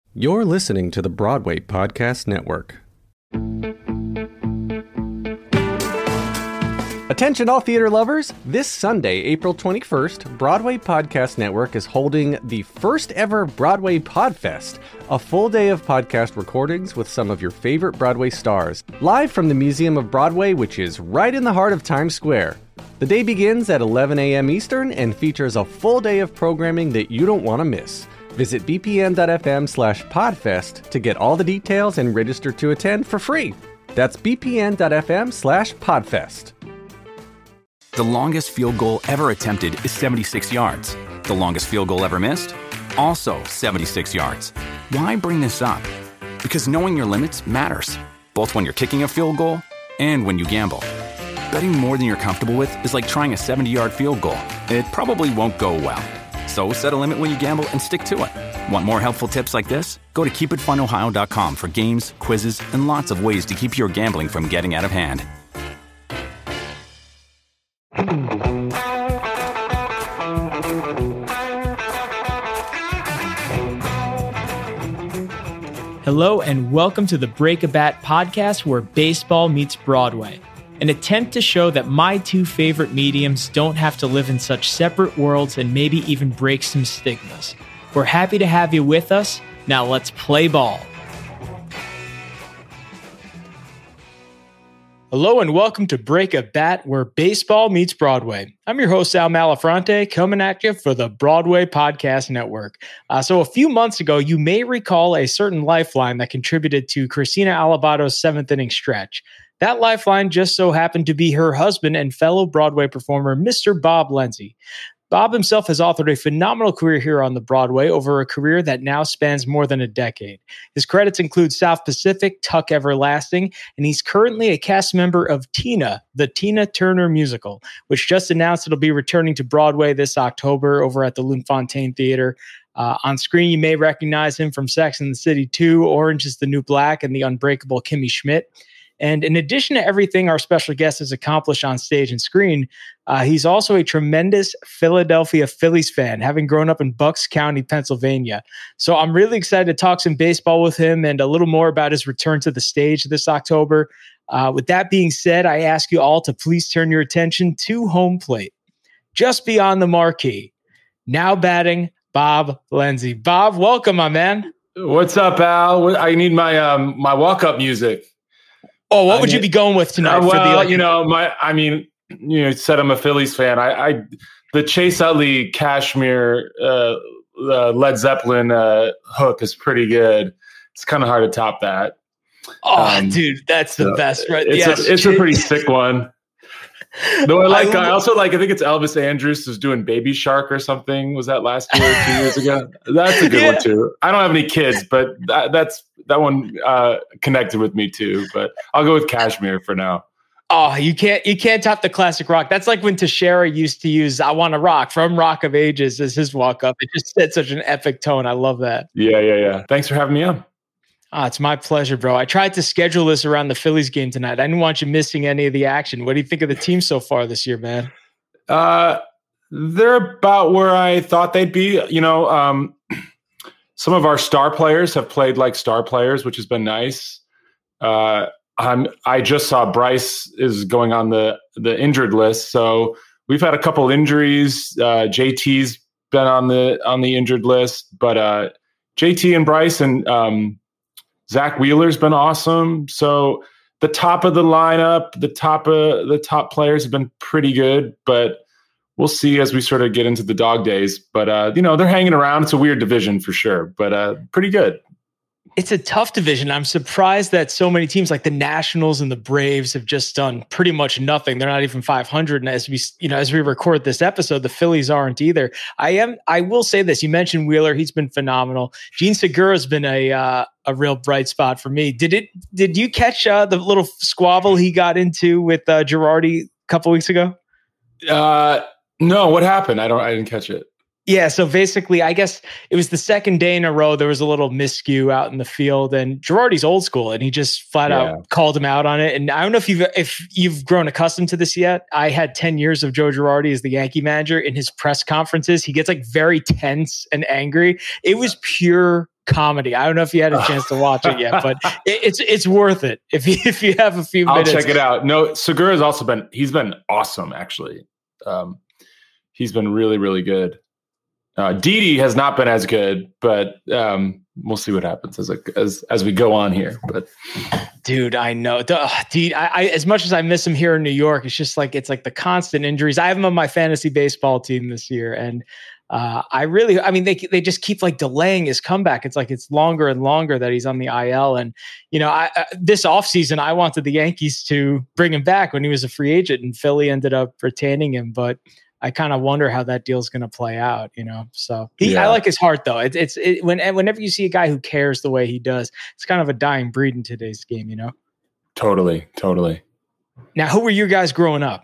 You're listening to the Broadway Podcast Network. Attention all theater lovers! This Sunday, April 21st, Broadway Podcast Network is holding the first ever Broadway Podfest, a full day of podcast recordings with some of your favorite Broadway stars, live from the Museum of Broadway, which is right in the heart of Times Square. The day begins at 11 a.m. Eastern and features a full day of programming that you don't want to miss. Visit bpn.fm/podfest to get all the details and register to attend for free. That's bpn.fm/podfest. The longest field goal ever attempted is 76 yards. The longest field goal ever missed? Also 76 yards. Why bring this up? Because knowing your limits matters, both when you're kicking a field goal and when you gamble. Betting more than you're comfortable with is like trying a 70-yard field goal. It probably won't go well. So set a limit when you gamble and stick to it. Want more helpful tips like this? Go to keepitfunohio.com for games, quizzes, and lots of ways to keep your gambling from getting out of hand. Hello and welcome to the Break a Bat podcast where baseball meets Broadway. An attempt to show that my two favorite mediums don't have to live in such separate worlds and maybe even break some stigmas. We're happy to have you with us. Now let's play ball. Hello and welcome to Break a Bat, where baseball meets Broadway. I'm your host, Al Malafronte, coming at you for the Broadway Podcast Network. So a few months ago, you may recall a certain lifeline that contributed to Christina Alabato's seventh inning stretch. That lifeline just so happened to be her husband and fellow Broadway performer, Mr. Bob Lenzi. Bob himself has authored a phenomenal career here on the Broadway over a career that now spans more than a decade. His credits include South Pacific, Tuck Everlasting, and he's currently a cast member of Tina, the Tina Turner musical, which just announced it'll be returning to Broadway this October over at the Lunt-Fontanne Theater. On screen, you may recognize him from Sex and the City 2, Orange is the New Black, and The Unbreakable Kimmy Schmidt. And in addition to everything our special guest has accomplished on stage and screen, he's also a tremendous Philadelphia Phillies fan, having grown up in Bucks County, Pennsylvania. So I'm really excited to talk some baseball with him and a little more about his return to the stage this October. With that being said, I ask you all to please turn your attention to home plate. Just beyond the marquee, now batting, Bob Lenzi. Bob, welcome, my man. What's up, Al? I need my my walk-up music. Oh, what would you be going with tonight? You said I'm a Phillies fan. The Chase Utley Kashmir Led Zeppelin hook is pretty good. It's kind of hard to top that. Oh, dude, that's the best, right? It's a pretty sick one. Though I also like, I think it's Elvis Andrus who's doing Baby Shark or something. Was that last year or 2 years ago? That's a good one too. I don't have any kids, but that one connected with me too. But I'll go with Kashmir for now. Oh, you can't top the classic rock. That's like when Teixeira used to use "I Want to Rock" from Rock of Ages as his walk up. It just set such an epic tone. I love that. Yeah. Thanks for having me on. It's my pleasure, bro. I tried to schedule this around the Phillies game tonight. I didn't want you missing any of the action. What do you think of the team so far this year, man? They're about where I thought they'd be. Some of our star players have played like star players, which has been nice. I just saw Bryce is going on the injured list. So we've had a couple injuries. JT's been on the injured list, but JT and Bryce and Zach Wheeler's been awesome. So the top of the lineup, the top players have been pretty good, but we'll see as we sort of get into the dog days. But they're hanging around. It's a weird division for sure, but pretty good. It's a tough division. I'm surprised that so many teams like the Nationals and the Braves have just done pretty much nothing. They're not even 500. And as we record this episode, the Phillies aren't either. I will say this. You mentioned Wheeler. He's been phenomenal. Gene Segura's been a real bright spot for me. Did you catch the little squabble he got into with Girardi a couple weeks ago? No, what happened? I didn't catch it. Yeah, so basically, I guess it was the second day in a row there was a little miscue out in the field, and Girardi's old school, and he just flat out called him out on it. And I don't know if you've grown accustomed to this yet. I had 10 years of Joe Girardi as the Yankee manager. In his press conferences, he gets like very tense and angry. It was pure comedy. I don't know if you had a chance to watch it yet, but it's worth it if you have a few minutes. I'll check it out. No, Segura's also he's been awesome, actually. He's been really, really good. Didi has not been as good, but we'll see what happens as we go on here. But dude, I know. Didi, I as much as I miss him here in New York, it's like the constant injuries. I have him on my fantasy baseball team this year, and they just keep like delaying his comeback. It's like it's longer and longer that he's on the IL. And this offseason, I wanted the Yankees to bring him back when he was a free agent, and Philly ended up retaining him, but I kind of wonder how that deal's going to play out, So I like his heart, though. Whenever you see a guy who cares the way he does, it's kind of a dying breed in today's game, Totally. Now, who were you guys growing up?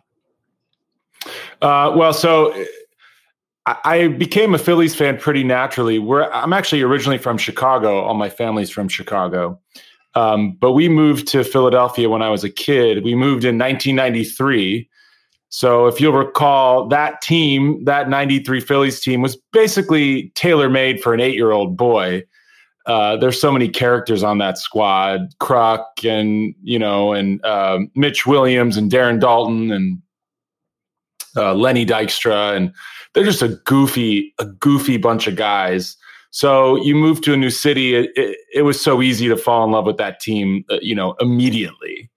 So I became a Phillies fan pretty naturally. I'm actually originally from Chicago. All my family's from Chicago, but we moved to Philadelphia when I was a kid. We moved in 1993. So if you'll recall, that team, that 93 Phillies team, was basically tailor-made for an 8-year-old boy. There's so many characters on that squad, Kruk and Mitch Williams and Darren Daulton and Lenny Dykstra. And they're just a goofy bunch of guys. So you move to a new city. It was so easy to fall in love with that team, immediately.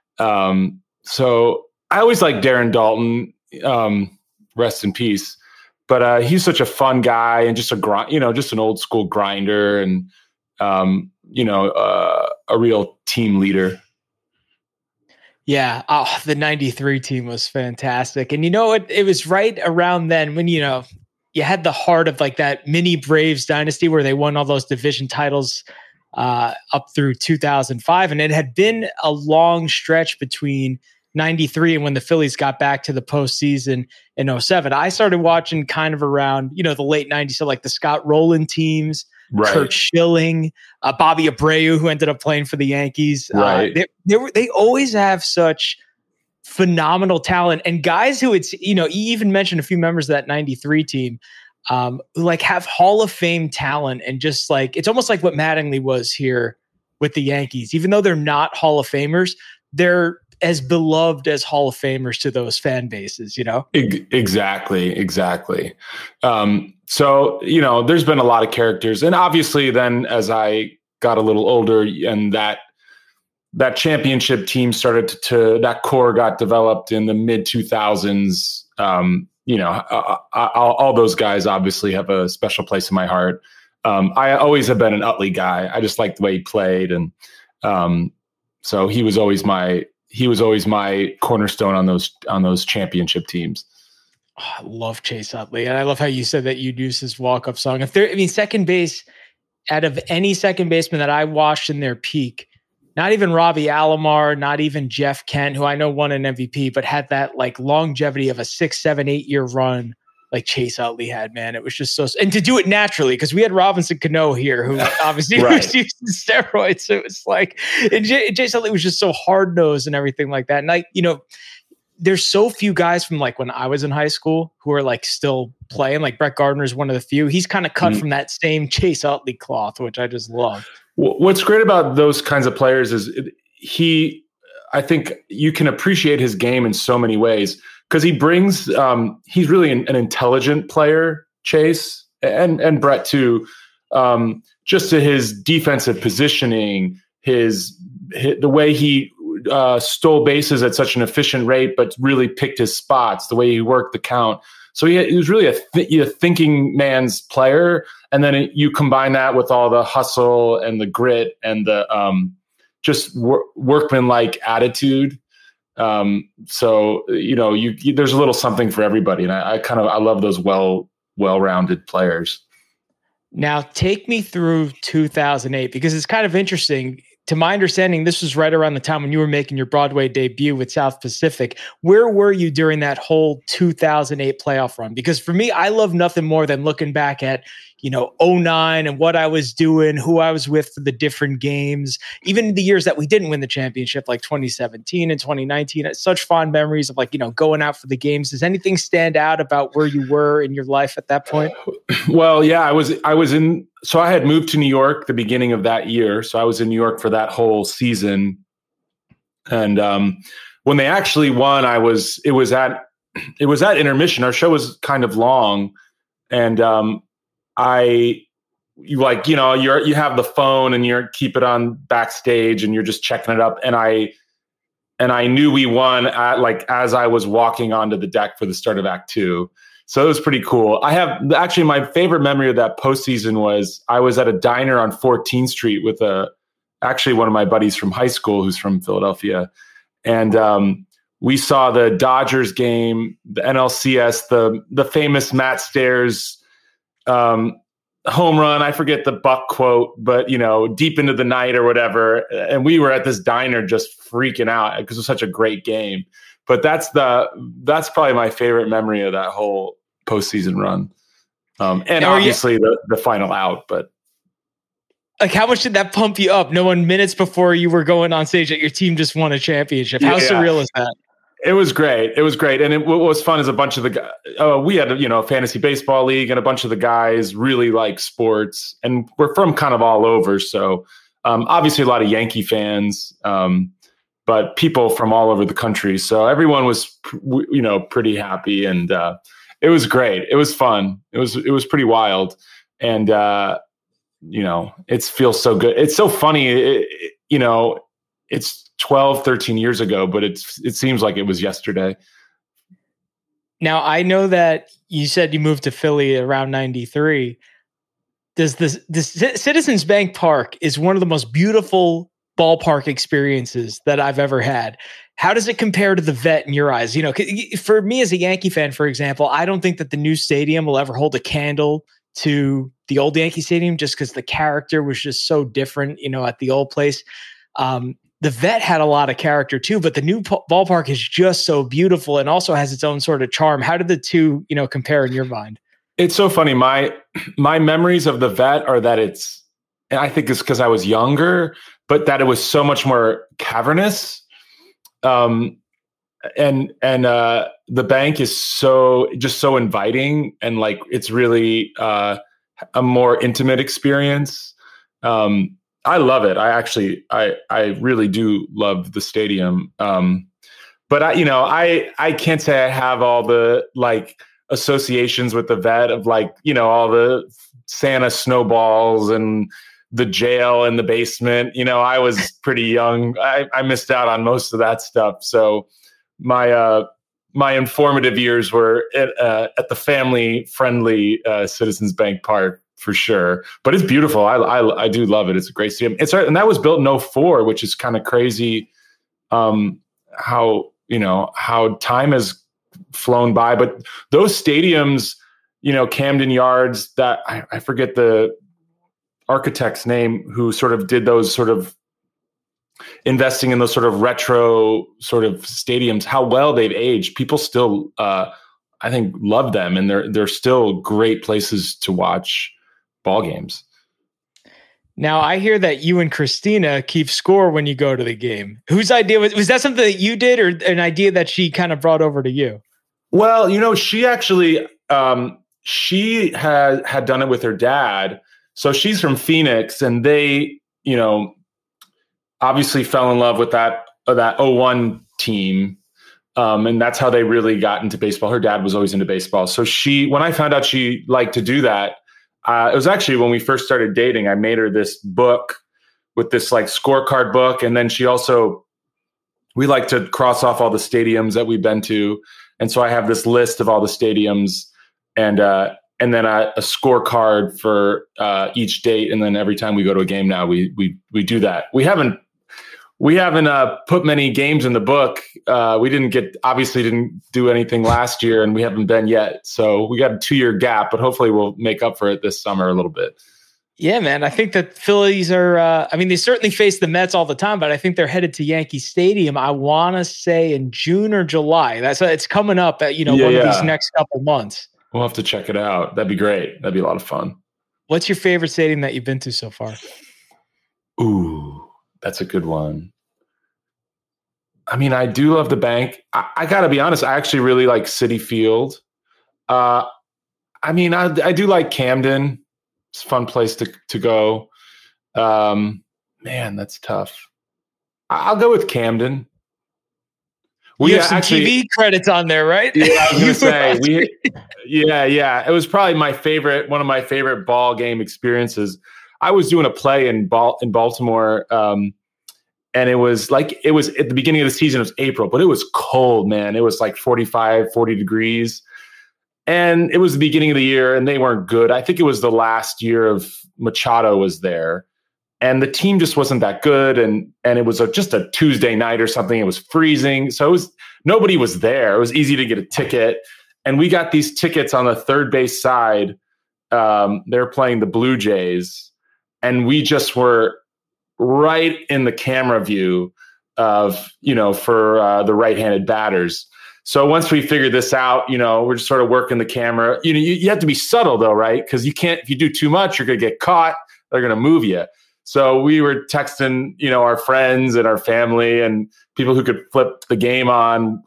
So I always liked Darren Daulton, rest in peace. But he's such a fun guy and just just an old school grinder and a real team leader. Yeah, the 93 team was fantastic. And it was right around then when you had the heart of like that mini Braves dynasty where they won all those division titles up through 2005, and it had been a long stretch between 93 and when the Phillies got back to the postseason in 07. I started watching kind of around, the late 90s. So like the Scott Rowland teams, right. Curt Schilling, Bobby Abreu, who ended up playing for the Yankees. Right. They always have such phenomenal talent, and guys who you even mentioned a few members of that 93 team, who like have Hall of Fame talent, and just like, it's almost like what Mattingly was here with the Yankees. Even though they're not Hall of Famers, they're as beloved as Hall of Famers to those fan bases, Exactly. So, there's been a lot of characters, and obviously then as I got a little older and that championship team started that core got developed in the mid 2000s. All those guys obviously have a special place in my heart. I always have been an Utley guy. I just liked the way he played. And so he was always my cornerstone on those championship teams. Oh, I love Chase Utley. And I love how you said that you'd use his walk-up song. Second base, out of any second baseman that I watched in their peak, not even Robbie Alomar, not even Jeff Kent, who I know won an MVP, but had that like longevity of a 6, 7, 8 year run like Chase Utley had, man. It was just so, and to do it naturally, because we had Robinson Cano here, who obviously right. was using steroids. So it was like, and Chase Utley was just so hard nosed and everything like that. And there's so few guys from like when I was in high school who are like still playing. Like Brett Gardner is one of the few. He's kind of cut from that same Chase Utley cloth, which I just love. What's great about those kinds of players is I think you can appreciate his game in so many ways, because he brings, he's really an intelligent player, Chase, and Brett too, just to his defensive positioning, the way he stole bases at such an efficient rate, but really picked his spots, the way he worked the count. So he was really a thinking man's player. And then you combine that with all the hustle and the grit and the just workmanlike attitude. So, there's a little something for everybody. And I love those well-rounded players. Now take me through 2008, because it's kind of interesting. To my understanding, this was right around the time when you were making your Broadway debut with South Pacific. Where were you during that whole 2008 playoff run? Because for me, I love nothing more than looking back at, 2009 and what I was doing, who I was with for the different games, even the years that we didn't win the championship, like 2017 and 2019. It's such fond memories of going out for the games. Does anything stand out about where you were in your life at that point? Well, yeah, I was in so I had moved to New York the beginning of that year. So I was in New York for that whole season. And when they actually won, it was at intermission. Our show was kind of long. And you have the phone and you keep it on backstage and you're just checking it up. And I knew we won as I was walking onto the deck for the start of Act 2. So it was pretty cool. I have actually my favorite memory of that postseason was I was at a diner on 14th Street with actually one of my buddies from high school who's from Philadelphia. And we saw the Dodgers game, the NLCS, the famous Matt Stairs home run. I forget the Buck quote, but deep into the night or whatever. And we were at this diner just freaking out because it was such a great game. But that's probably my favorite memory of that whole postseason run. And obviously the final out, but like, how much did that pump you up? Knowing minutes before you were going on stage that your team just won a championship. How surreal is that? It was great. And what was fun is a bunch of we had a fantasy baseball league, and a bunch of the guys really like sports, and we're from kind of all over. So obviously a lot of Yankee fans, but people from all over the country. So everyone was, pretty happy, and it was great. It was fun. It was pretty wild. And, it feels so good. It's so funny. It's 12, 13 years ago, but it seems like it was yesterday. Now, I know that you said you moved to Philly around 93. Does this Citizens Bank Park is one of the most beautiful ballpark experiences that I've ever had. How does it compare to the Vet in your eyes? For me as a Yankee fan, for example, I don't think that the new stadium will ever hold a candle to the old Yankee Stadium, just because the character was just so different, at the old place. The Vet had a lot of character too, but the new ballpark is just so beautiful and also has its own sort of charm. How did the two, compare in your mind? It's so funny. My memories of the Vet are that I think it's because I was younger, but that it was so much more cavernous. And the bank is so inviting, and like, it's really a more intimate experience. I love it. I really do love the stadium. But I can't say I have all the associations with the Vet of all the Santa snowballs and the jail in the basement. I was pretty young. I missed out on most of that stuff. So my informative years were at the family friendly Citizens Bank Park. For sure. But it's beautiful. I do love it. It's a great stadium. And that was built in 2004, which is kind of crazy. How time has flown by, but those stadiums, Camden Yards, that I forget the architect's name who sort of did those sort of investing in those sort of retro sort of stadiums, how well they've aged. People still, I think, love them, and they're still great places to watch ball games. Now, I hear that you and Christina keep score when you go to the game. Whose idea was that something that you did, or an idea that she kind of brought over to you? Well, she actually, she had done it with her dad. So she's from Phoenix, and they, obviously fell in love with that 01 team. And that's how they really got into baseball. Her dad was always into baseball. So when I found out she liked to do that, it was actually when we first started dating. I made her this book with this scorecard book. And then we like to cross off all the stadiums that we've been to. And so I have this list of all the stadiums, and then a scorecard for each date. And then every time we go to a game now, we do that. We haven't put many games in the book. We didn't do anything last year, and we haven't been yet. So we got a 2-year gap, but hopefully we'll make up for it this summer a little bit. Yeah, man. I think that Phillies are, they certainly face the Mets all the time, but I think they're headed to Yankee Stadium. I want to say in June or July. It's coming up at, one of these next couple months. We'll have to check it out. That'd be great. That'd be a lot of fun. What's your favorite stadium that you've been to so far? Ooh, that's a good one. I do love the bank. I got to be honest. I actually really like Citi Field. I do like Camden. It's a fun place to go. Man, that's tough. I'll go with Camden. You have some TV credits on there, right? Yeah, I was going to say. It was probably one of my favorite ball game experiences. I was doing a play in Baltimore, and it was at the beginning of the season. It was April, but it was cold, man. It was like 45, 40 degrees. And it was the beginning of the year, and they weren't good. I think it was the last year of Machado was there. And the team just wasn't that good. And it was just a Tuesday night or something. It was freezing. So nobody was there. It was easy to get a ticket. And we got these tickets on the third base side. They're playing the Blue Jays. And we just were right in the camera view of, for the right-handed batters. So once we figured this out, we're just sort of working the camera. You have to be subtle though, right? Because you can't, if you do too much, you're going to get caught. They're going to move you. So we were texting, our friends and our family and people who could flip the game on.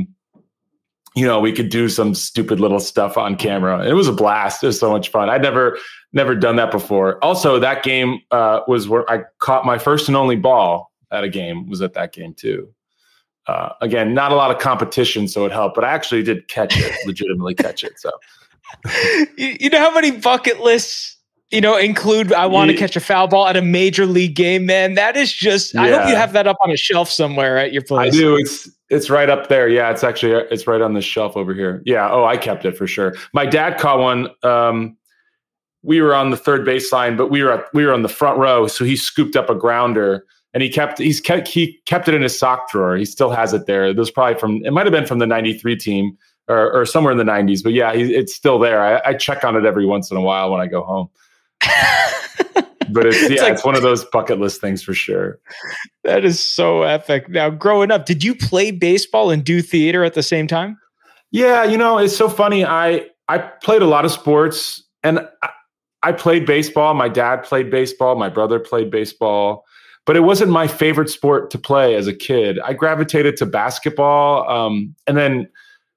We could do some stupid little stuff on camera. It was a blast. It was so much fun. I'd never done that before. Also, that game was where I caught my first and only ball at a game. Was at that game too. Again, not a lot of competition, so it helped. But I actually did legitimately catch it. So, you know how many bucket lists include I want to catch a foul ball at a major league game, man. That is just, I hope you have that up on a shelf somewhere at your place. I do. It's right up there. Yeah, it's right on the shelf over here. Yeah. Oh, I kept it for sure. My dad caught one. We were on the third baseline, but we were on the front row. So he scooped up a grounder and he kept it in his sock drawer. He still has it there. It was probably it might've been from the 93 team or somewhere in the 90s, but yeah, it's still there. I check on it every once in a while when I go home. But it's one of those bucket list things for sure. That is so epic. Now, growing up, did you play baseball and do theater at the same time? Yeah, it's so funny. I played a lot of sports, and I played baseball. My dad played baseball. My brother played baseball, but it wasn't my favorite sport to play as a kid. I gravitated to basketball, and then,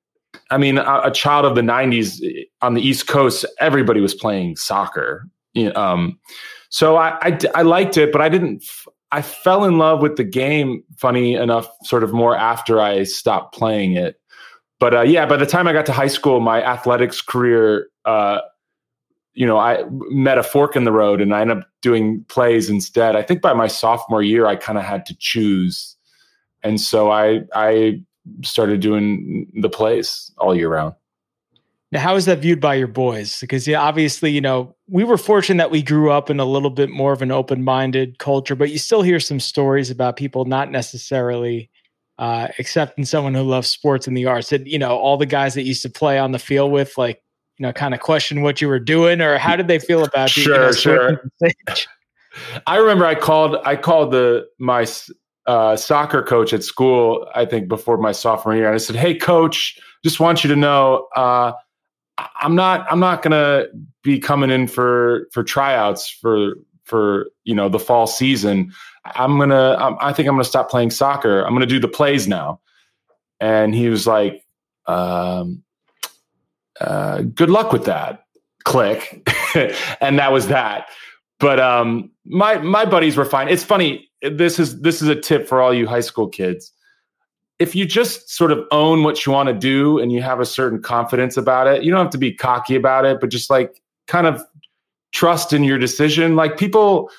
a child of the 90s on the East Coast, everybody was playing soccer. So I liked it, but I fell in love with the game, funny enough, sort of more after I stopped playing it. But by the time I got to high school, my athletics career, I met a fork in the road and I ended up doing plays instead. I think by my sophomore year, I kind of had to choose. And so I started doing the plays all year round. Now, how is that viewed by your boys? Because obviously, we were fortunate that we grew up in a little bit more of an open-minded culture, but you still hear some stories about people not necessarily accepting someone who loves sports and the arts. That, all the guys that used to play on the field with, kind of question what you were doing, or how did they feel about you? Sure. I remember I called my soccer coach at school, I think before my sophomore year, and I said, "Hey, coach, just want you to know, I'm not going to be coming in for tryouts for the fall season. I think I'm going to stop playing soccer. I'm going to do the plays now." And he was like, "Good luck with that." Click. And that was that. But my buddies were fine. It's funny. This is a tip for all you high school kids. If you just sort of own what you want to do and you have a certain confidence about it, you don't have to be cocky about it, but just kind of trust in your decision. Like people,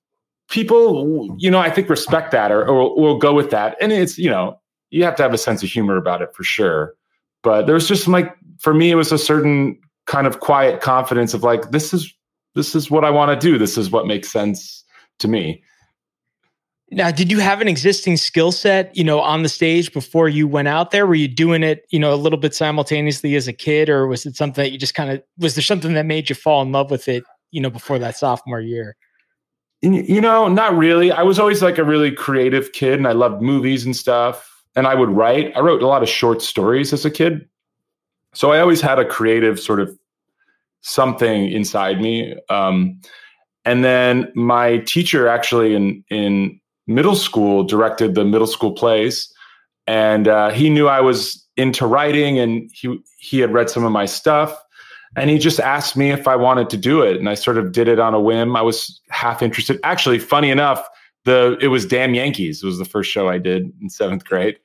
I think respect that or will go with that. And it's, you have to have a sense of humor about it for sure. But there's just for me, it was a certain kind of quiet confidence of this is what I want to do. This is what makes sense to me. Now, did you have an existing skill set, on the stage before you went out there? Were you doing it, a little bit simultaneously as a kid, or was it something that you just was there something that made you fall in love with it, before that sophomore year? Not really. I was always a really creative kid and I loved movies and stuff, and I would write. I wrote a lot of short stories as a kid. So I always had a creative sort of something inside me. And then my teacher actually in middle school directed the middle school plays, and he knew I was into writing, and he had read some of my stuff, And he just asked me if I wanted to do it. And I sort of did it on a whim. I was half interested. Actually, funny enough, it was Damn Yankees. It was the first show I did in 7th grade.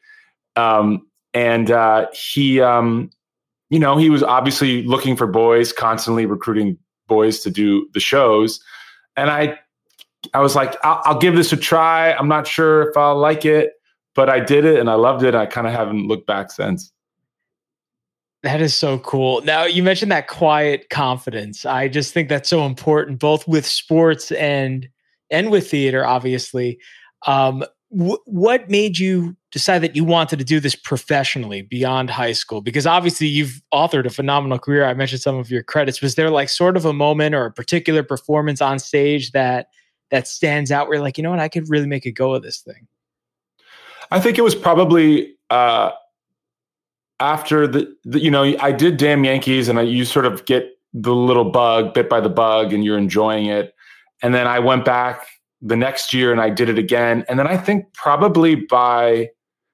He was obviously looking for boys, constantly recruiting boys to do the shows. And I was like, I'll give this a try. I'm not sure if I'll like it, but I did it and I loved it. I kind of haven't looked back since. That is so cool. Now, you mentioned that quiet confidence. I just think that's so important, both with sports and with theater, obviously. What made you decide that you wanted to do this professionally beyond high school? Because obviously you've authored a phenomenal career. I mentioned some of your credits. Was there like sort of a moment or a particular performance on stage that stands out where you're like, you know what, I could really make a go of this thing? I think it was probably after I did Damn Yankees, and you sort of get the little bug, bit by the bug, and you're enjoying it. And then I went back the next year and I did it again. And then I think probably by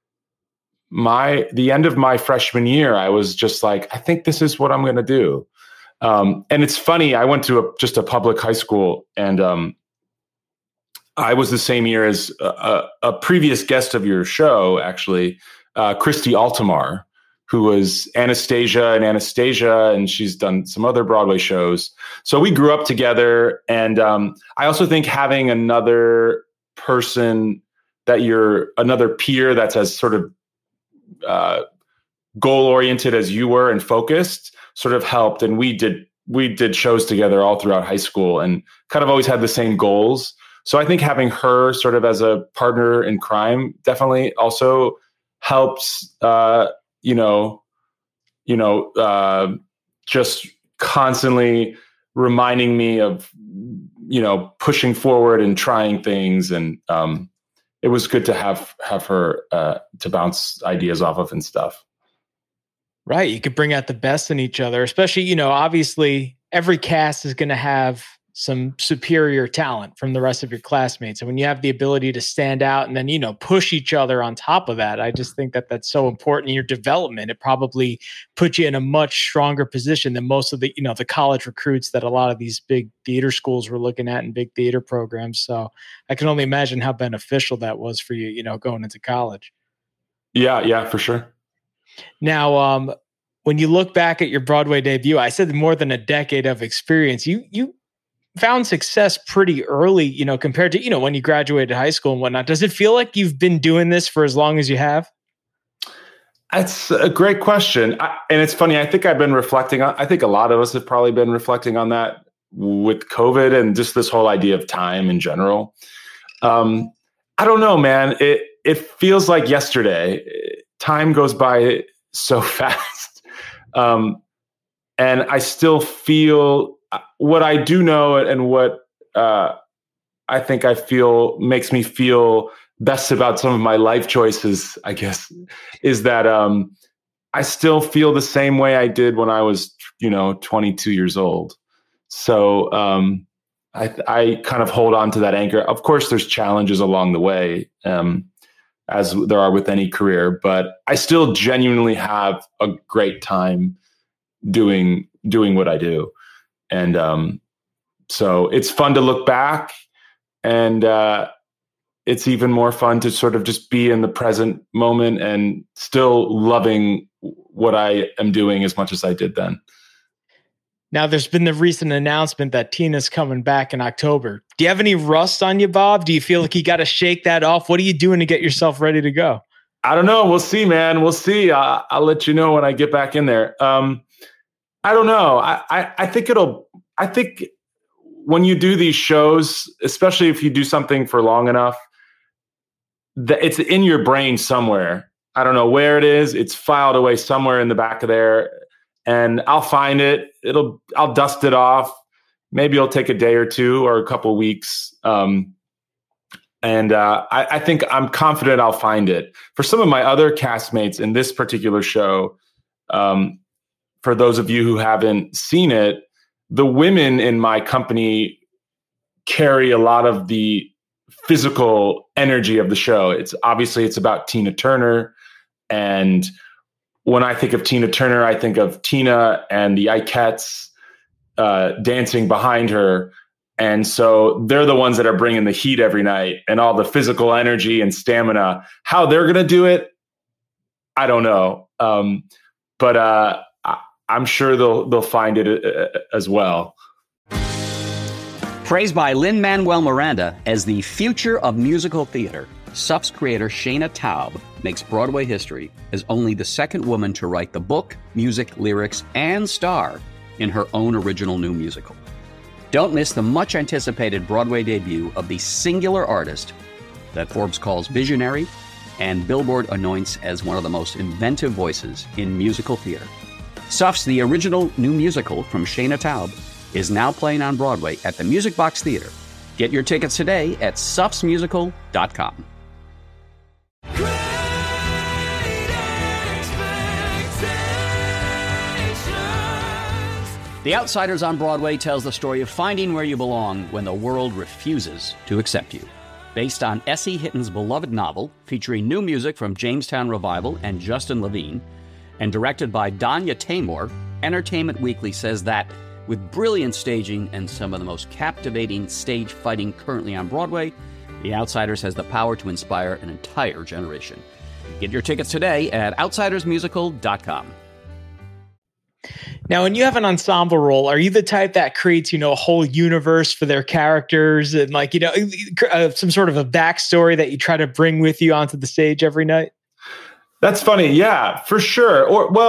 the end of my freshman year, I was just like, I think this is what I'm going to do. And it's funny, I went to just a public high school, and I was the same year as a previous guest of your show, actually, Christy Altomar, who was Anastasia, and she's done some other Broadway shows. So we grew up together. And I also think having another person another peer that's as sort of goal-oriented as you were and focused sort of helped. And we did shows together all throughout high school and kind of always had the same goals. So I think having her sort of as a partner in crime definitely also helps, just constantly reminding me of, pushing forward and trying things. And it was good to have her to bounce ideas off of and stuff. Right. You could bring out the best in each other, especially, obviously every cast is going to have some superior talent from the rest of your classmates. And when you have the ability to stand out and then, push each other on top of that, I just think that that's so important in your development. It probably puts you in a much stronger position than most of the, the college recruits that a lot of these big theater schools were looking at and big theater programs. So I can only imagine how beneficial that was for you, going into college. Yeah, for sure. Now, when you look back at your Broadway debut, I said more than a decade of experience. You found success pretty early, compared to, when you graduated high school and whatnot. Does it feel like you've been doing this for as long as you have? That's a great question. And it's funny. I think I've been reflecting on, I think a lot of us have probably been reflecting on that with COVID and just this whole idea of time in general. I don't know, man. It feels like yesterday. Time goes by so fast. And I still feel what I do know and what I think I feel makes me feel best about some of my life choices, I guess, is that I still feel the same way I did when I was, 22 years old. So I kind of hold on to that anchor. Of course, there's challenges along the way, as there are with any career, but I still genuinely have a great time doing what I do. And so it's fun to look back, and it's even more fun to sort of just be in the present moment and still loving what I am doing as much as I did then. Now, there's been the recent announcement that Tina's coming back in October. Do you have any rust on you, Bob? Do you feel like you got to shake that off? What are you doing to get yourself ready to go? I don't know. We'll see, man. We'll see. I'll let you know when I get back in there. I don't know. I think when you do these shows, especially if you do something for long enough, that it's in your brain somewhere. I don't know where it is. It's filed away somewhere in the back of there, and I'll find it. I'll dust it off. Maybe it'll take a day or two or a couple weeks. I think I'm confident I'll find it. For some of my other castmates in this particular show, for those of you who haven't seen it, the women in my company carry a lot of the physical energy of the show. It's about Tina Turner, and when I think of Tina Turner, I think of Tina and the Ikettes dancing behind her. And so they're the ones that are bringing the heat every night and all the physical energy and stamina. How they're going to do it, I don't know. But I'm sure they'll find it as well. Praised by Lin-Manuel Miranda as the future of musical theater, SUP's creator Shayna Taub makes Broadway history as only the second woman to write the book, music, lyrics, and star in her own original new musical. Don't miss the much-anticipated Broadway debut of the singular artist that Forbes calls visionary and Billboard anoints as one of the most inventive voices in musical theater. SUP's The Original New Musical from Shayna Taub is now playing on Broadway at the Music Box Theater. Get your tickets today at supsmusical.com. The Outsiders on Broadway tells the story of finding where you belong when the world refuses to accept you. Based on S.E. Hitton's beloved novel, featuring new music from Jamestown Revival and Justin Levine, and directed by Danya Taymor, Entertainment Weekly says that, with brilliant staging and some of the most captivating stage fighting currently on Broadway, The Outsiders has the power to inspire an entire generation. Get your tickets today at outsidersmusical.com. Now, when you have an ensemble role, are you the type that creates, a whole universe for their characters and some sort of a backstory that you try to bring with you onto the stage every night? That's funny. Yeah, for sure.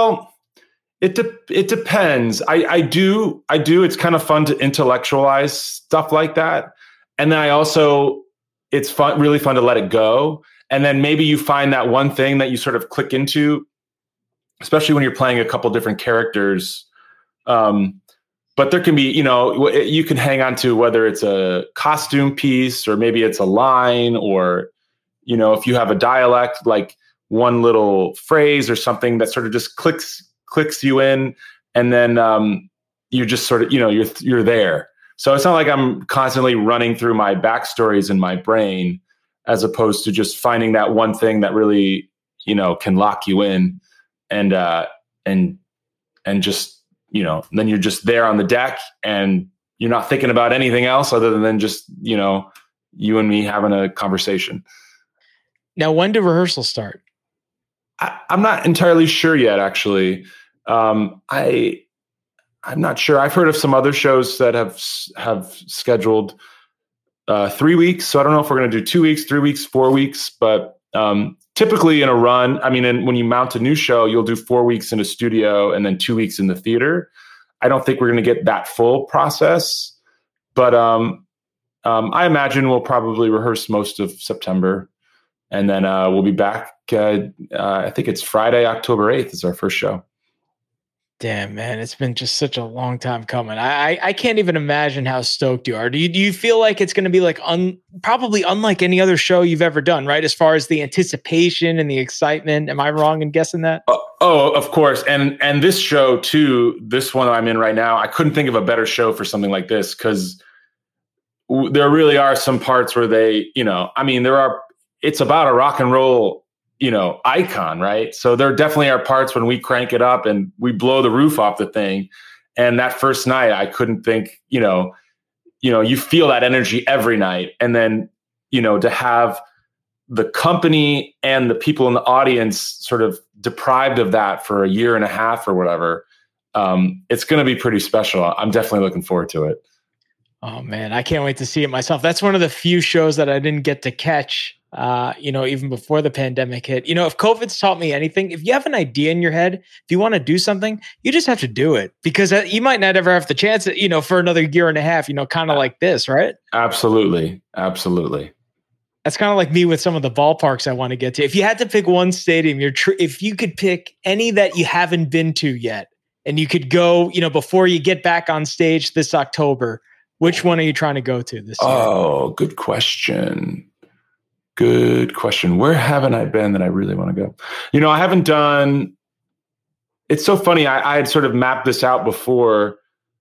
It depends. I do. It's kind of fun to intellectualize stuff like that. And then it's fun, really fun to let it go. And then maybe you find that one thing that you sort of click into, especially when you're playing a couple different characters. But there can be, you can hang on to whether it's a costume piece or maybe it's a line or, if you have a dialect, like one little phrase or something that sort of just clicks you in. And then you just sort of, you're there. So it's not like I'm constantly running through my backstories in my brain, as opposed to just finding that one thing that really, can lock you in. And just, then you're just there on the deck and you're not thinking about anything else other than just, you and me having a conversation. Now, when do rehearsals start? I'm not entirely sure yet, actually. I'm not sure. I've heard of some other shows that have scheduled 3 weeks. So I don't know if we're going to do 2 weeks, 3 weeks, 4 weeks, but typically in a run, when you mount a new show, you'll do 4 weeks in a studio and then 2 weeks in the theater. I don't think we're going to get that full process, but I imagine we'll probably rehearse most of September, and then we'll be back. I think it's Friday, October 8th is our first show. Damn, man, it's been just such a long time coming. I can't even imagine how stoked you are. Do you feel like it's going to be like probably unlike any other show you've ever done, right? As far as the anticipation and the excitement. Am I wrong in guessing that? Oh, of course. And this show too, this one I'm in right now, I couldn't think of a better show for something like this, because there really are some parts where it's about a rock and roll icon, right? So there definitely are parts when we crank it up and we blow the roof off the thing. And that first night, I couldn't think, you feel that energy every night. And then, to have the company and the people in the audience sort of deprived of that for a year and a half or whatever, it's going to be pretty special. I'm definitely looking forward to it. Oh man, I can't wait to see it myself. That's one of the few shows that I didn't get to catch, even before the pandemic hit. If COVID's taught me anything, if you have an idea in your head, if you want to do something, you just have to do it, because you might not ever have the chance, for another year and a half, kind of like this, right? Absolutely. Absolutely. That's kind of like me with some of the ballparks I want to get to. If you had to pick one stadium, if you could pick any that you haven't been to yet, and you could go, before you get back on stage this October, which one are you trying to go to this year? Oh, good question. Good question. Where haven't I been that I really want to go? I haven't done. It's so funny. I had sort of mapped this out before.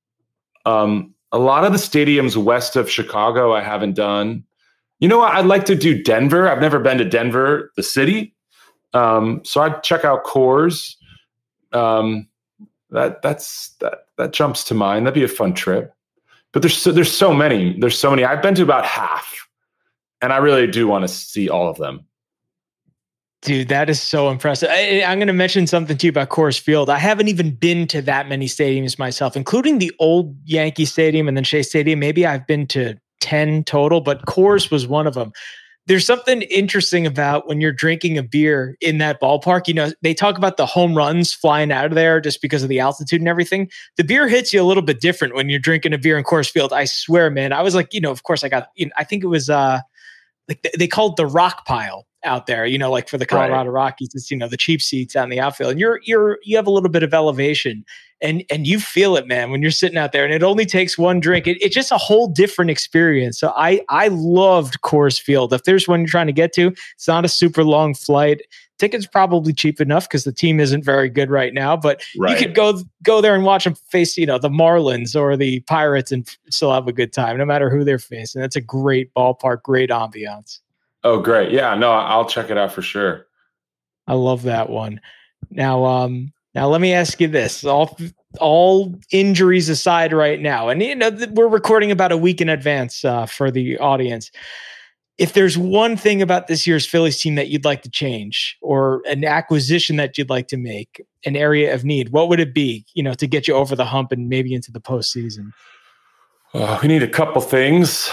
A lot of the stadiums west of Chicago, I haven't done. What? I'd like to do Denver. I've never been to Denver, the city. So I'd check out Coors. that jumps to mind. That'd be a fun trip. But there's so many. There's so many. I've been to about half, and I really do want to see all of them. Dude, that is so impressive. I'm going to mention something to you about Coors Field. I haven't even been to that many stadiums myself, including the old Yankee Stadium and then Shea Stadium. Maybe I've been to 10 total, but Coors was one of them. There's something interesting about when you're drinking a beer in that ballpark. You know, they talk about the home runs flying out of there just because of the altitude and everything. The beer hits you a little bit different when you're drinking a beer in Coors Field. I swear, man. I was like, of course I got, I think it was like they called the rock pile out there, like for the Colorado Rockies, it's, the cheap seats out in the outfield, and you have a little bit of elevation and you feel it, man, when you're sitting out there, and it only takes one drink. It's just a whole different experience. So I loved Coors Field. If there's one you're trying to get to, it's not a super long flight. Tickets probably cheap enough because the team isn't very good right now, but you could go there and watch them face, the Marlins or the Pirates and still have a good time, no matter who they're facing. That's a great ballpark, great ambiance. Oh, great. Yeah, no, I'll check it out for sure. I love that one. Now let me ask you this, all injuries aside right now, and we're recording about a week in advance for the audience. If there's one thing about this year's Phillies team that you'd like to change, or an acquisition that you'd like to make, an area of need, what would it be, to get you over the hump and maybe into the postseason? We need a couple things.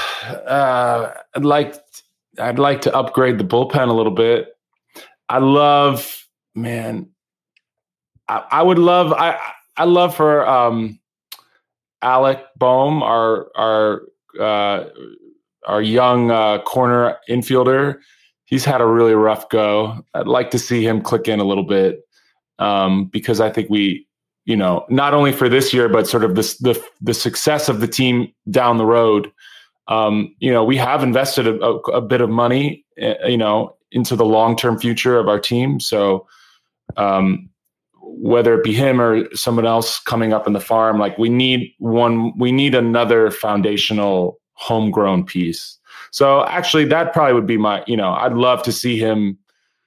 I'd like to upgrade the bullpen a little bit. I love for Alec Boehm, our young corner infielder. He's had a really rough go. I'd like to see him click in a little bit because I think we, not only for this year, but sort of the success of the team down the road. We have invested a bit of money, into the long-term future of our team. So whether it be him or someone else coming up in the farm, like we need another foundational homegrown piece. So actually that probably would be my, I'd love to see him,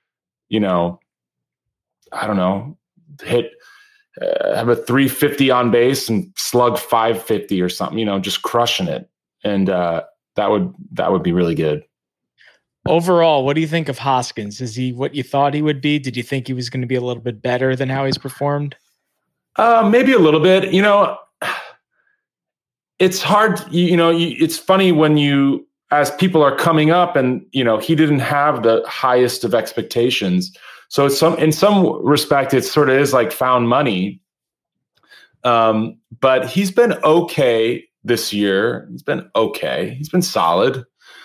I don't know, have a 350 on base and slug 550 or something, just crushing it. And that would be really good. Overall, what do you think of Hoskins? Is he what you thought he would be? Did you think he was going to be a little bit better than how he's performed? Maybe a little bit. It's hard. It's funny when as people are coming up, and he didn't have the highest of expectations. So in some respect, it sort of is like found money. But he's been okay this year. He's been okay. He's been solid.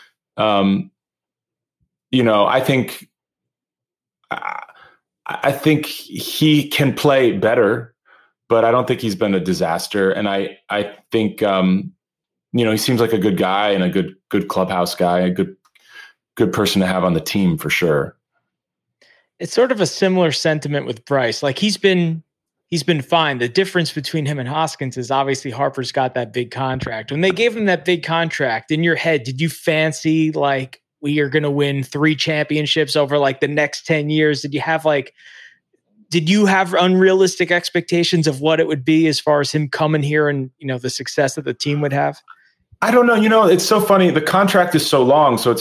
I think he can play better, but I don't think he's been a disaster. And I think, he seems like a good guy and a good clubhouse guy, a good person to have on the team for sure. It's sort of a similar sentiment with Bryce. Like he's been fine. The difference between him and Hoskins is obviously Harper's got that big contract. When they gave him that big contract, in your head, did you fancy like, we are going to win 3 championships over like the next 10 years? Did you have unrealistic expectations of what it would be as far as him coming here and, the success that the team would have? I don't know. It's so funny. The contract is so long, so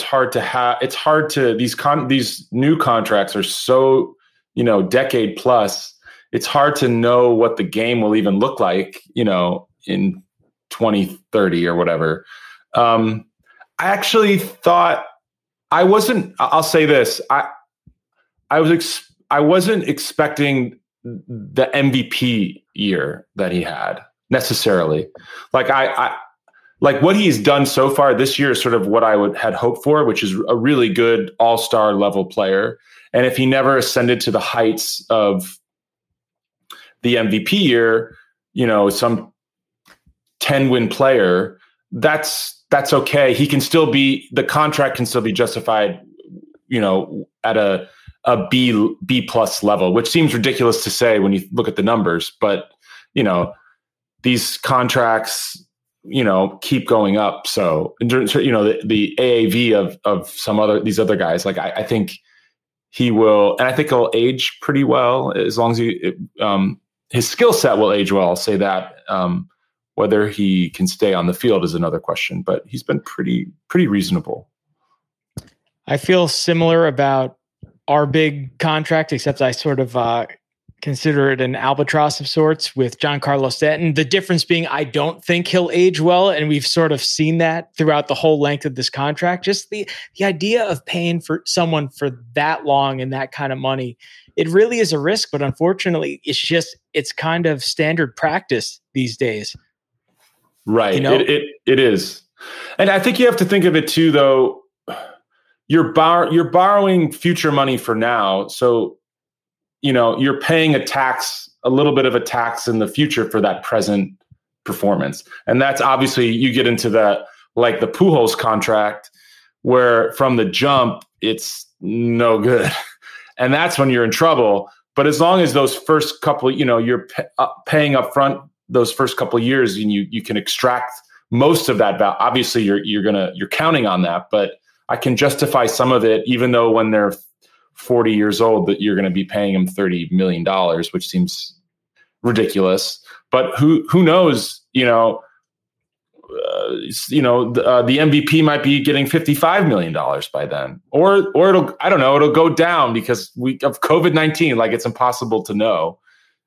these new contracts are so, decade plus. It's hard to know what the game will even look like, in 2030 or whatever. I actually thought I'll say this. I wasn't expecting the MVP year that he had necessarily. Like like what he's done so far this year is sort of what I had hoped for, which is a really good all-star level player. And if he never ascended to the heights of the MVP year, some 10-win player, that's okay. He can still be, the contract can still be justified, at a B plus level, which seems ridiculous to say when you look at the numbers, but these contracts, keep going up. So, the AAV of these other guys, like I think he will, and I think he'll age pretty well as long as he, his skill set will age well. I'll say that. Whether he can stay on the field is another question, but he's been pretty reasonable. I feel similar about our big contract, except I sort of consider it an albatross of sorts with Giancarlo Stanton. The difference being I don't think he'll age well, and we've sort of seen that throughout the whole length of this contract. Just the idea of paying for someone for that long and that kind of money, it really is a risk, but unfortunately, it's kind of standard practice these days. Right. It is. And I think you have to think of it too, though. You're borrowing future money for now. So, you're paying a little bit of a tax in the future for that present performance. And that's obviously, you get into the Pujols contract where from the jump, it's no good. And that's when you're in trouble. But as long as those first couple, you're paying up front those first couple of years, and you can extract most of that value. Obviously, you're counting on that, but I can justify some of it, even though when they're 40 years old, that you're going to be paying them $30 million, which seems ridiculous. But who knows? The MVP might be getting $55 million by then, or it'll go down because of COVID-19. Like, it's impossible to know.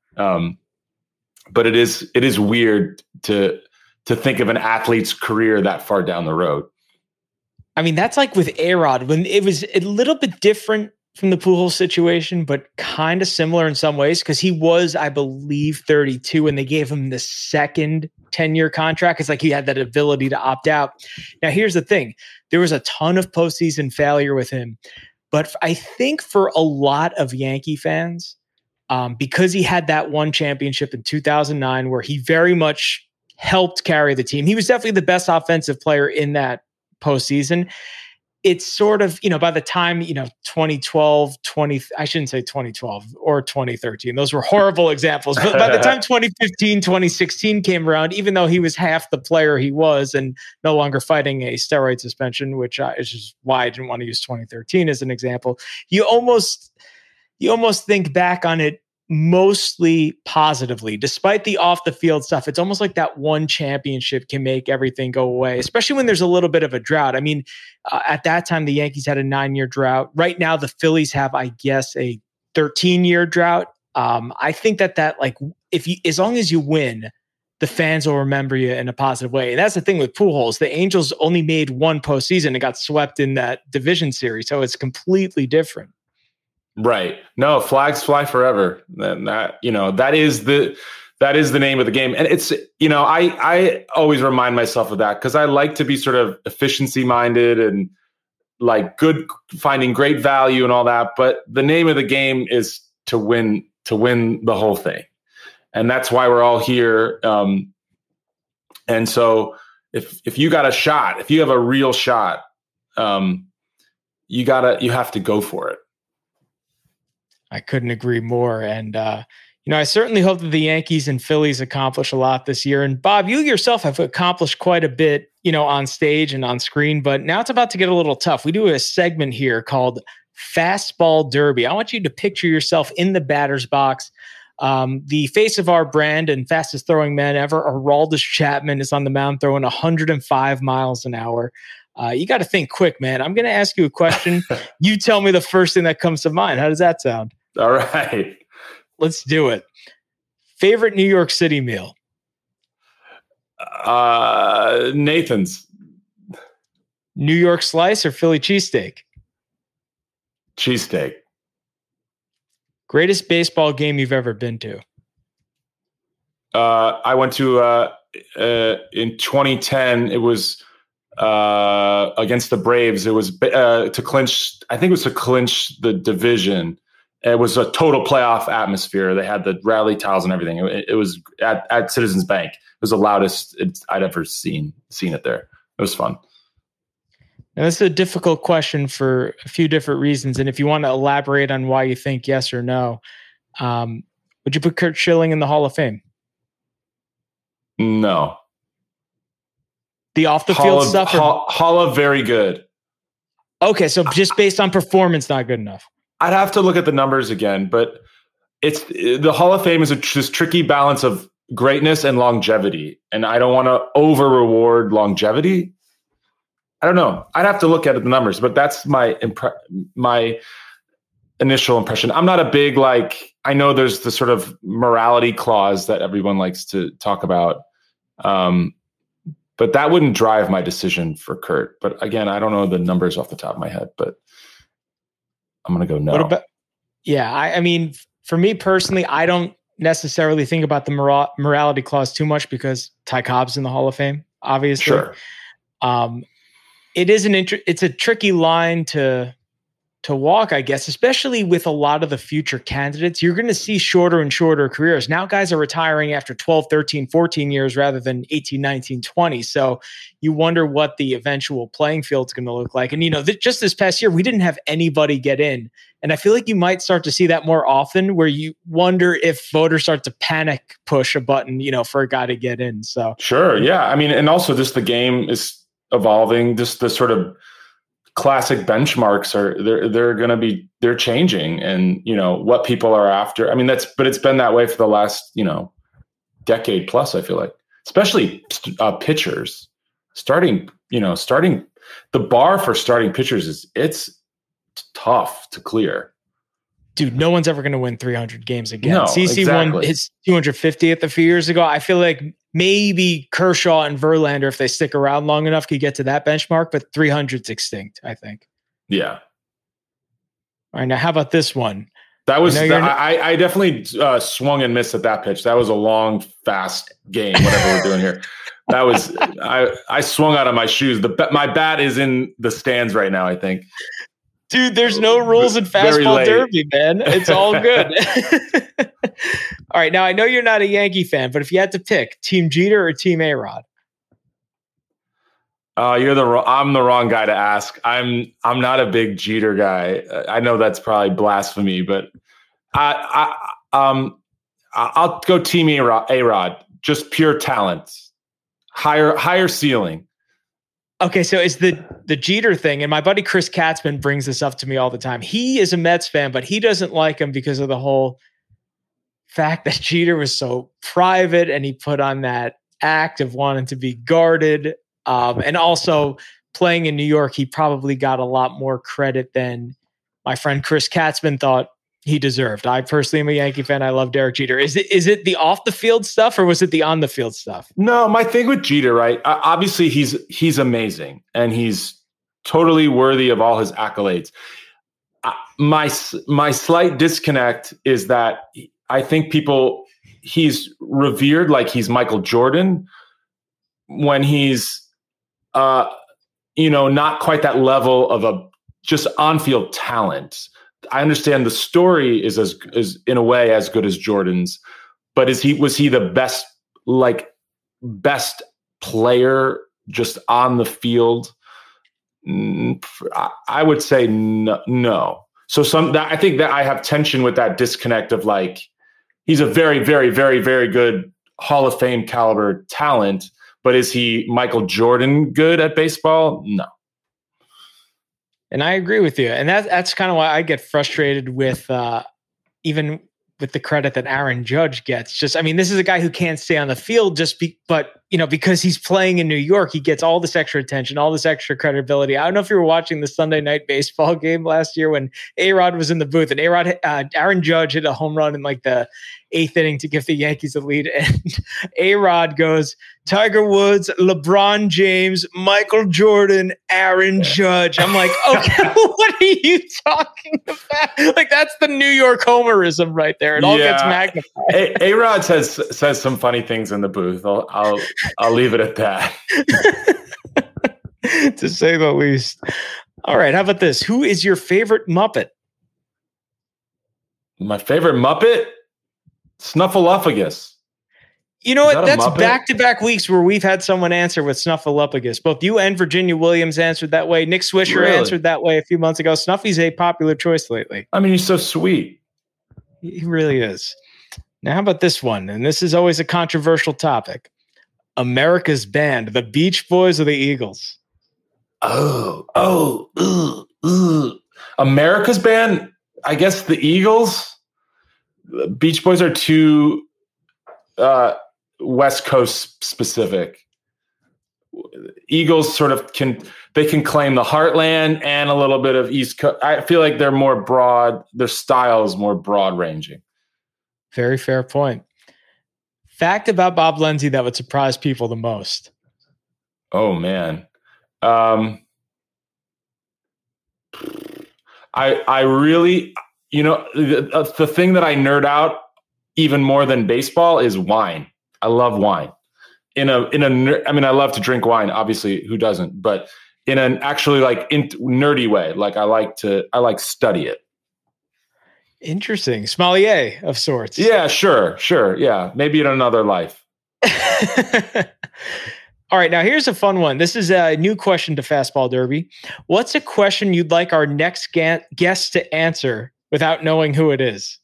But it is weird to think of an athlete's career that far down the road. I mean, that's like with A-Rod, when it was a little bit different from the Pujols situation, but kind of similar in some ways, because he was, I believe, 32 and they gave him the second 10-year contract. It's like he had that ability to opt out. Now, here's the thing. There was a ton of postseason failure with him. But I think for a lot of Yankee fans, because he had that one championship in 2009 where he very much helped carry the team. He was definitely the best offensive player in that postseason. It's sort of, by the time, 2012, I shouldn't say 2012 or 2013. Those were horrible examples. But by the time 2015, 2016 came around, even though he was half the player he was and no longer fighting a steroid suspension, which is just why I didn't want to use 2013 as an example, you almost think back on it mostly positively. Despite the off the field stuff, it's almost like that one championship can make everything go away, especially when there's a little bit of a drought. I mean, at that time, the Yankees had a 9-year drought. Right now, the Phillies have, I guess, a 13-year drought. I think that as long as you win, the fans will remember you in a positive way. And that's the thing with Pujols. The Angels only made one postseason and got swept in that division series. So it's completely different. Right. No, flags fly forever. And that is the name of the game. And it's, I always remind myself of that because I like to be sort of efficiency minded and like finding great value and all that. But the name of the game is to win the whole thing. And that's why we're all here. And so if you got a shot, if you have a real shot, you have to go for it. I couldn't agree more. And, I certainly hope that the Yankees and Phillies accomplish a lot this year. And Bob, you yourself have accomplished quite a bit, on stage and on screen, but now it's about to get a little tough. We do a segment here called Fastball Derby. I want you to picture yourself in the batter's box. The face of our brand and fastest throwing man ever, Aroldis Chapman, is on the mound throwing 105 miles an hour. You got to think quick, man. I'm going to ask you a question. You tell me the first thing that comes to mind. How does that sound? All right. Let's do it. Favorite New York City meal? Nathan's. New York slice or Philly cheesesteak? Cheesesteak. Greatest baseball game you've ever been to? I went to, in 2010, it was against the Braves. It was to clinch the division. It was a total playoff atmosphere. They had the rally towels and everything. It was at Citizens Bank. It was the loudest I'd ever seen it there. It was fun. Now, this is a difficult question for a few different reasons. And if you want to elaborate on why you think yes or no, would you put Curt Schilling in the Hall of Fame? No. The off the field stuff? Hall of very good. Okay, so just based on performance, not good enough. I'd have to look at the numbers again, but the Hall of Fame is this tricky balance of greatness and longevity, and I don't want to over reward longevity. I don't know. I'd have to look at the numbers, but that's my initial impression. I'm not a big, like, I know there's the sort of morality clause that everyone likes to talk about. But that wouldn't drive my decision for Kurt. But again, I don't know the numbers off the top of my head, but I'm going to go no. What about, I mean, for me personally, I don't necessarily think about the morality clause too much because Ty Cobb's in the Hall of Fame, obviously. Sure. It is it's a tricky line to walk, I guess, especially with a lot of the future candidates. You're going to see shorter and shorter careers. Now guys are retiring after 12, 13, 14 years rather than 18, 19, 20. So you wonder what the eventual playing field's going to look like. And, just this past year, we didn't have anybody get in. And I feel like you might start to see that more often where you wonder if voters start to panic push a button, for a guy to get in. So sure. Yeah. I mean, and also just the game is evolving. Just the sort of classic benchmarks they're changing, and what people are after. I mean, but it's been that way for the last decade plus. I feel like, especially pitchers starting the bar for starting pitchers it's tough to clear. Dude, no one's ever going to win 300 games again. No, CC exactly. won his 250th a few years ago. I feel like maybe Kershaw and Verlander, if they stick around long enough, could get to that benchmark, but 300's extinct, I think. Yeah. All right, now how about this one? That was I definitely swung and missed at that pitch. That was a long, fast game, whatever we're doing here. That was I swung out of my shoes. My bat is in the stands right now, I think. Dude, there's no rules in fastball derby, man. It's all good. All right, now I know you're not a Yankee fan, but if you had to pick, Team Jeter or Team A-Rod? I'm the wrong guy to ask. I'm not a big Jeter guy. I know that's probably blasphemy, but I'll go Team A-Rod. Just pure talent, higher ceiling. Okay, so it's the Jeter thing, and my buddy Chris Katzman brings this up to me all the time. He is a Mets fan, but he doesn't like him because of the whole fact that Jeter was so private, and he put on that act of wanting to be guarded. And also playing in New York, he probably got a lot more credit than my friend Chris Katzman thought he deserved. I personally am a Yankee fan. I love Derek Jeter. Is it the off the field stuff or was it the on the field stuff? No, my thing with Jeter, right? Obviously he's amazing and he's totally worthy of all his accolades. My slight disconnect is that I think he's revered like he's Michael Jordan when he's not quite that level of a just on-field talent. I understand the story is in a way as good as Jordan's, but was he the best player just on the field? I would say no. So I think that I have tension with that disconnect of like, he's a very, very, very, very good Hall of Fame caliber talent, but is he Michael Jordan good at baseball? No. And I agree with you. And that's kind of why I get frustrated with even with the credit that Aaron Judge gets. This is a guy who can't stay on the field but because he's playing in New York, he gets all this extra attention, all this extra credibility. I don't know if you were watching the Sunday night baseball game last year when A-Rod was in the booth, and Aaron Judge hit a home run in like the 8th inning to give the Yankees a lead. And A-Rod goes, Tiger Woods, LeBron James, Michael Jordan, Aaron Judge. I'm like, okay, what are you talking about? Like, that's the New York homerism right there. It all gets magnified. A-Rod says some funny things in the booth. I'll leave it at that. To say the least. All right, how about this? Who is your favorite Muppet? My favorite Muppet? Snuffleupagus. You know what? That's back-to-back weeks where we've had someone answer with Snuffleupagus. Both you and Virginia Williams answered that way. Nick Swisher answered that way a few months ago. Snuffy's a popular choice lately. I mean, he's so sweet. He really is. Now, how about this one? And this is always a controversial topic. America's band, the Beach Boys or the Eagles? America's band? I guess the Eagles. Beach Boys are too West Coast specific. Eagles sort of can claim the heartland and a little bit of East Coast. I feel like they're more broad. Their style is more broad ranging. Very fair point. Fact about Bob Lenzi that would surprise people the most. Oh man. I really, the thing that I nerd out even more than baseball is wine. I love wine. I mean, I love to drink wine, obviously, who doesn't, but in an actually nerdy way. Like I like study it. Interesting. Sommelier of sorts. Yeah, sure. Yeah. Maybe in another life. All right. Now here's a fun one. This is a new question to Fastball Derby. What's a question you'd like our next guest to answer without knowing who it is?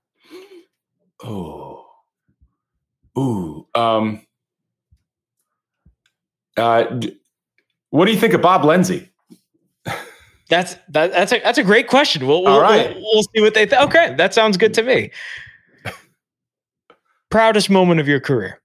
What do you think of Bob Lenzi? That's a great question. We'll see what they think. Okay, that sounds good to me. Proudest moment of your career?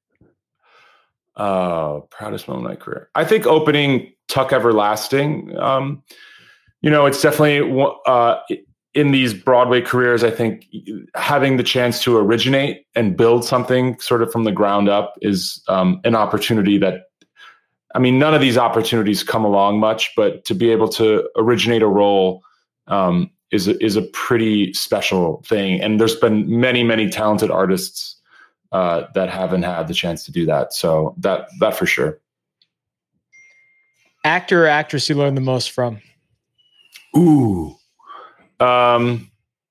Proudest moment of my career. I think opening Tuck Everlasting. It's definitely in these Broadway careers. I think having the chance to originate and build something sort of from the ground up is an opportunity that. I mean, none of these opportunities come along much, but to be able to originate a role is a pretty special thing. And there's been many, many talented artists that haven't had the chance to do that. So that for sure. Actor or actress you learned the most from? I'm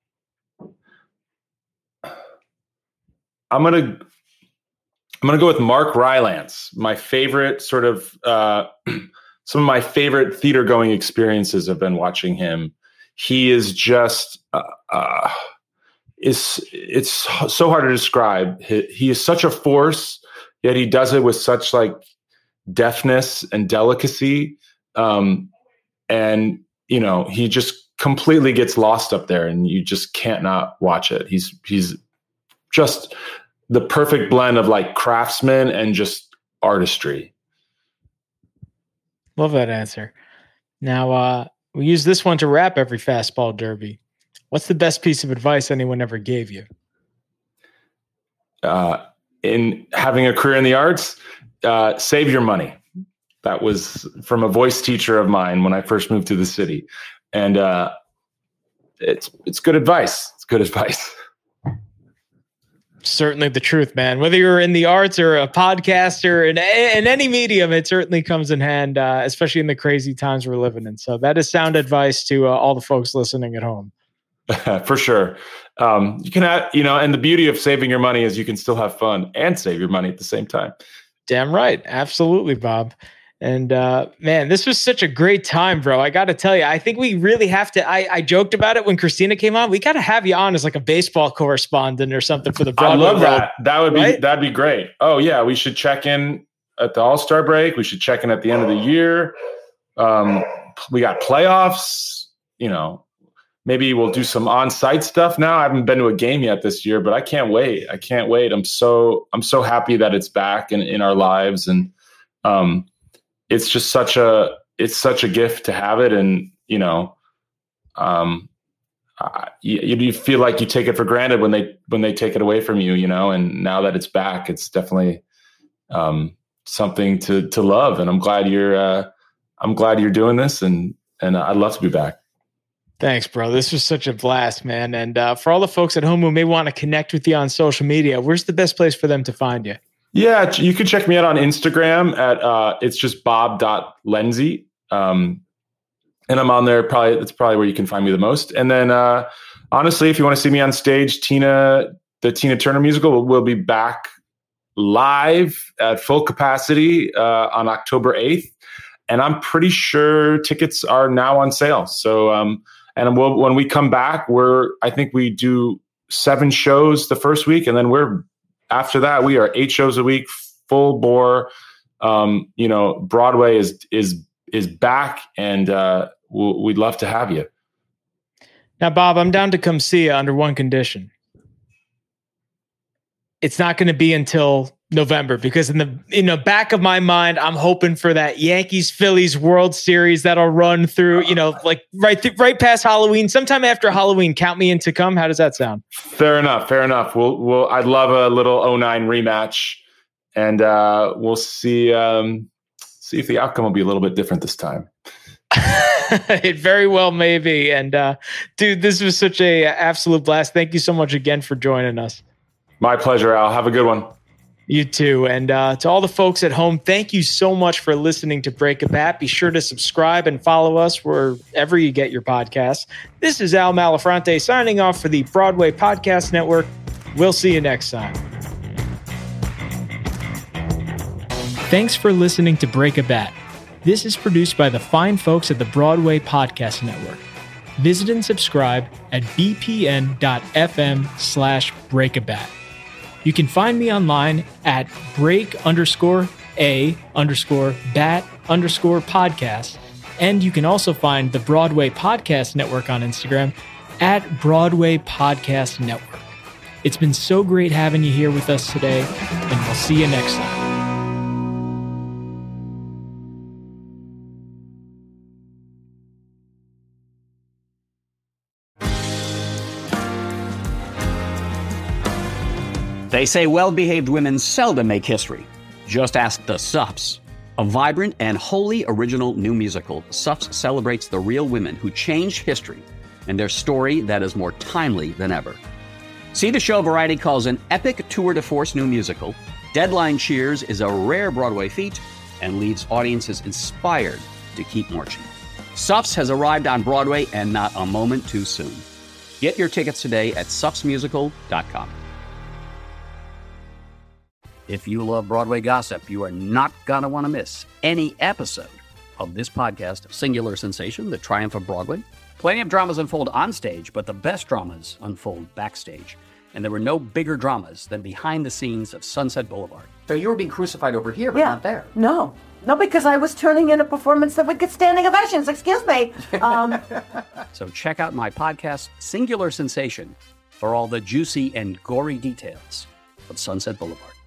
gonna go with Mark Rylance. My favorite sort of some of my favorite theater going experiences have been watching him. He is just it's so hard to describe. He is such a force, yet he does it with such deftness and delicacy. And he just completely gets lost up there, and you just can't not watch it. He's just the perfect blend of craftsman and just artistry. Love that answer. Now, we use this one to wrap every Fastball Derby. What's the best piece of advice anyone ever gave you? In having a career in the arts, save your money. That was from a voice teacher of mine when I first moved to the city. And it's good advice. It's good advice. Certainly the truth, man. Whether you're in the arts or a podcaster in any medium, it certainly comes in hand, especially in the crazy times we're living in. So that is sound advice to all the folks listening at home. For sure. You can have, and the beauty of saving your money is you can still have fun and save your money at the same time. Damn right. Absolutely, Bob. And man, this was such a great time, bro. I got to tell you, I think we really have to. I joked about it when Christina came on. We got to have you on as a baseball correspondent or something for the Broadway. I love that. Right? That'd be great. Oh yeah, we should check in at the All-Star break. We should check in at the end of the year. We got playoffs. Maybe we'll do some on-site stuff now. I haven't been to a game yet this year, but I can't wait. I'm so happy that it's back in our lives, and it's just such a gift to have it. And, you feel like you take it for granted when they take it away from you, and now that it's back, it's definitely something to love. And I'm glad you're doing this, and I'd love to be back. Thanks, bro. This was such a blast, man. And for all the folks at home who may want to connect with you on social media, where's the best place for them to find you? Yeah, you can check me out on Instagram at it's just bob.lenzi. And I'm on there. That's probably where you can find me the most. And then honestly, if you want to see me on stage, the Tina Turner musical will be back live at full capacity on October 8th. And I'm pretty sure tickets are now on sale. So when we come back, I think we do 7 shows the first week, and then after that, we are 8 shows a week, full bore. Broadway is back, and we'd love to have you. Now, Bob, I'm down to come see you under one condition. it's not going to be until November, because in the back of my mind, I'm hoping for that Yankees-Phillies World Series that'll run through, like right past Halloween, sometime after Halloween. Count me in to come. How does that sound? Fair enough. I'd love a little 09 rematch, and we'll see if the outcome will be a little bit different this time. It very well may be. And dude, this was such a absolute blast. Thank you so much again for joining us. My pleasure, Al. Have a good one. You too. And to all the folks at home, thank you so much for listening to Break a Bat. Be sure to subscribe and follow us wherever you get your podcasts. This is Al Malafronte signing off for the Broadway Podcast Network. We'll see you next time. Thanks for listening to Break a Bat. This is produced by the fine folks at the Broadway Podcast Network. Visit and subscribe at bpn.fm/breakabat. You can find me online at break_a_bat_podcast. And you can also find the Broadway Podcast Network on Instagram at Broadway Podcast Network. It's been so great having you here with us today, and we'll see you next time. They say well-behaved women seldom make history. Just ask the Suffs. A vibrant and wholly original new musical, Suffs celebrates the real women who changed history and their story that is more timely than ever. See the show Variety calls an epic tour de force new musical. Deadline cheers is a rare Broadway feat and leaves audiences inspired to keep marching. Suffs has arrived on Broadway, and not a moment too soon. Get your tickets today at suffsmusical.com. If you love Broadway gossip, you are not going to want to miss any episode of this podcast, Singular Sensation, The Triumph of Broadway. Plenty of dramas unfold on stage, but the best dramas unfold backstage. And there were no bigger dramas than behind the scenes of Sunset Boulevard. So you were being crucified over here, but not there. No, because I was turning in a performance that would get standing ovations. Excuse me. So check out my podcast, Singular Sensation, for all the juicy and gory details of Sunset Boulevard.